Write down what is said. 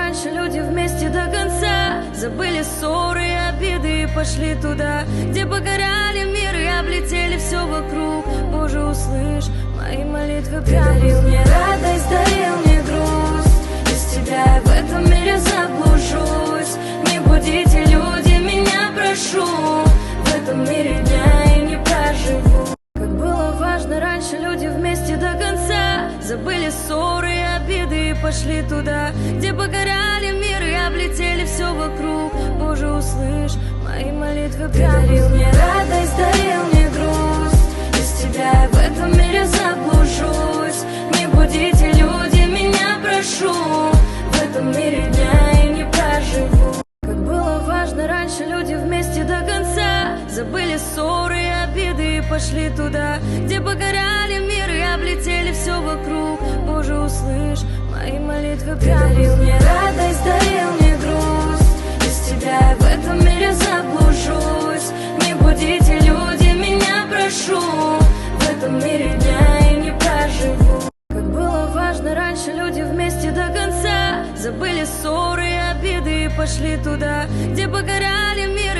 раньше люди вместе до конца. Забыли ссоры и обиды и пошли туда, где покоряли мир и облетели все вокруг. Боже, услышь мои молитвы прямо. Ты дарил мне радость, дарил мне грусть. Без тебя я в этом мире заблужусь. Не будите, люди, меня прошу. В этом мире дня я не проживу. Как было важно раньше люди вместе до конца. Забыли ссоры и обиды и пошли туда, где покоряли мир и облетели все вокруг. Боже, услышь мои молитвы прямо. Ты дарил мне радость, дарил мне грусть. Без тебя я в этом мире заблужусь. Не будите, люди, меня прошу. В этом мире дня я не проживу. Как было важно раньше люди вместе до конца. Забыли ссоры и обиды и пошли туда, где покоряли мир и облетели все вокруг. Боже, услышь мои молитвы прямо. Ты дарил мне радость, дарил мне грусть. Без тебя я в этом мире заблужусь. Не будите, люди, меня прошу. В этом мире дня я не проживу. Как было важно раньше люди вместе до конца. Забыли ссоры и обиды и пошли туда, где покоряли мир